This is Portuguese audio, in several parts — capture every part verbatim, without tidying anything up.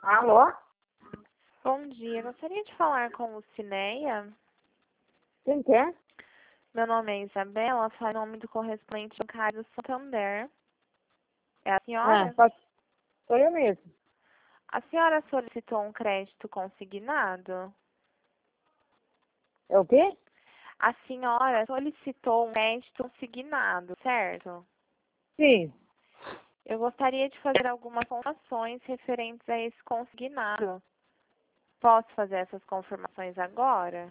Alô? Bom dia, gostaria de falar com o Cineia. Quem quer? Meu nome é Isabela, falo em nome do correspondente bancário Santander. É a senhora? Ah, pode... Sou eu mesmo. A senhora solicitou um crédito consignado? É o quê? A senhora solicitou um crédito consignado, certo? Sim. Eu gostaria de fazer algumas informações referentes a esse consignado. Posso fazer essas confirmações agora?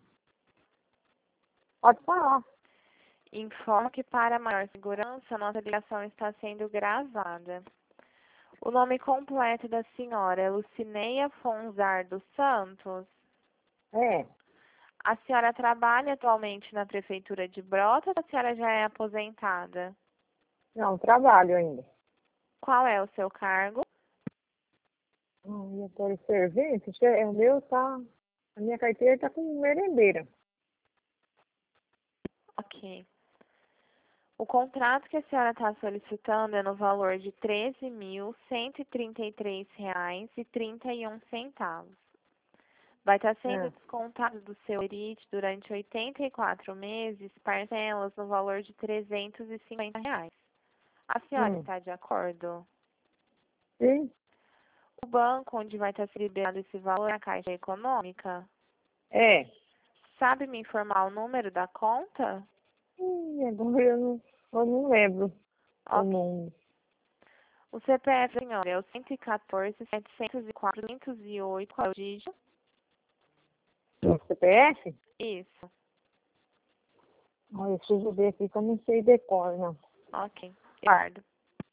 Pode falar. Informo que, para maior segurança, nossa ligação está sendo gravada. O nome completo da senhora é Lucineia Fonzar dos Santos. É. A senhora trabalha atualmente na Prefeitura de Brotas ou a senhora já é aposentada? Não, trabalho ainda. Qual é o seu cargo? Hum, eu tô de serviço. che- O meu tá... A minha carteira tá com merendeira. Ok. O contrato que a senhora está solicitando é no valor de treze mil cento e trinta e três reais e trinta e um centavos. Vai estar sendo É. descontado do seu E R I T durante oitenta e quatro meses, parcelas no valor de trezentos e cinquenta reais. A senhora Hum. está de acordo? Sim? O banco onde vai estar liberado esse valor é a Caixa Econômica? É. Sabe me informar o número da conta? Hum, agora eu não, eu não lembro o Ok. nome. O C P F, senhora, é o cento e quatorze, setecentos e quatro, duzentos e oito. Qual é o dígito? O C P F? Isso. Olha, eu preciso ver aqui que eu não sei decor, não. Ok. Guardo.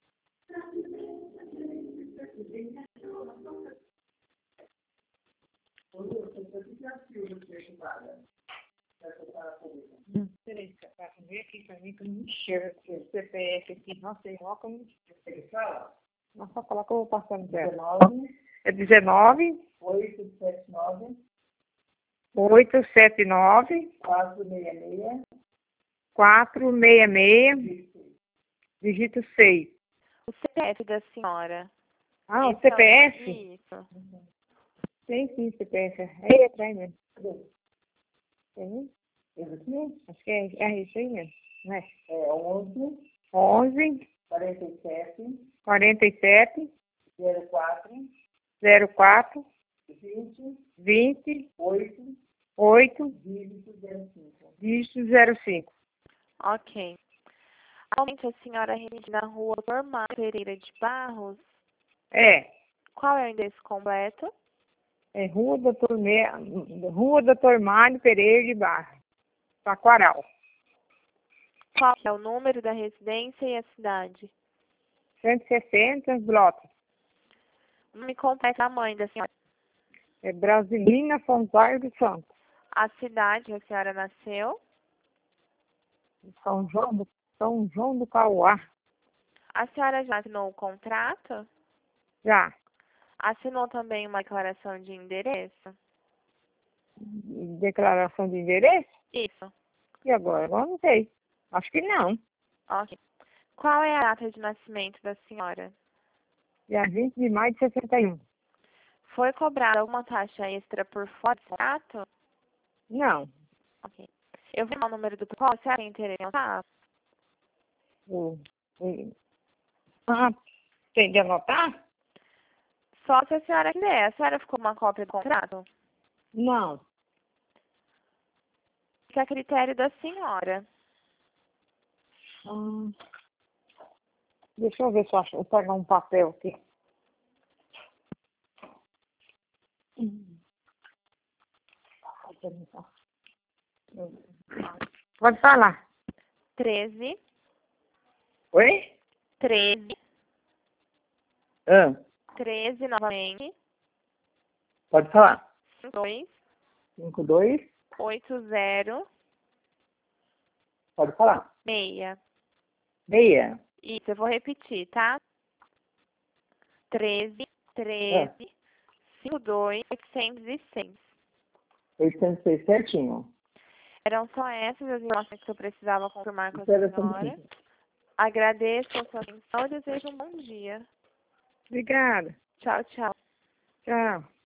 Hum. Peraí, pra ver aqui pra mim que eu não enxergo o C P F aqui. Nossa, tem logo que eu não enxergo. Nossa, só coloca eu vou passar no dela. É dezenove, oito sete nove, oito sete nove, quatro seis seis, quatro seis seis, dígito seis. O C P F da senhora. Ah, o Esse C é P F? Isso. Tem sim, C P F. É aí atrás mesmo. Tem? esse aqui Acho que é, é isso aí mesmo. Não é? é onze, onze, quarenta e sete, quarenta e sete, zero quatro, zero quatro, vinte, vinte, oito, oito, dígito zero cinco. dígito zero cinco. Ok. Atualmente a senhora reside na rua Normal Pereira de Barros. É. Qual é o endereço completo? É Rua Doutor, Me... Rua Doutor Mário Pereira de Barra, Taquaral. Qual é o número da residência e a cidade? cento e sessenta, Brotas. O nome completo da mãe da senhora. É Brasilina Fontar dos Santos. A cidade que a senhora nasceu. São João do, São João do Cauá. A senhora já assinou o contrato? Já. Assinou também uma declaração de endereço? Declaração de endereço? Isso. E agora? Agora não sei. Acho que não. Ok. Qual é a data de nascimento da senhora? Dia vinte de maio de sessenta e um. Foi cobrada alguma taxa extra por fora do contrato? Não. Ok. Eu vou dar o número do protocolo, a senhora tem interesse em anotar? O, o, ah, tem de anotar? Só se a senhora quiser. A senhora ficou com uma cópia do contrato? Não. Fica a critério da senhora. Hum, deixa eu ver se eu acho. Vou pegar um papel aqui. Hum. Pode falar. treze, Oi? treze, Ah, treze novamente, pode falar. dois, cinco dois, oito zero, pode falar. seis. Meia. Isso, eu vou repetir, tá? treze, Ah, treze, cinquenta e dois, oitocentos e seis. oitocentos e seis certinho. Eram só essas as informações que eu precisava confirmar com a Espera só um senhora. pouquinho. Agradeço a sua atenção e desejo um bom dia. Obrigada. Tchau, tchau. Tchau.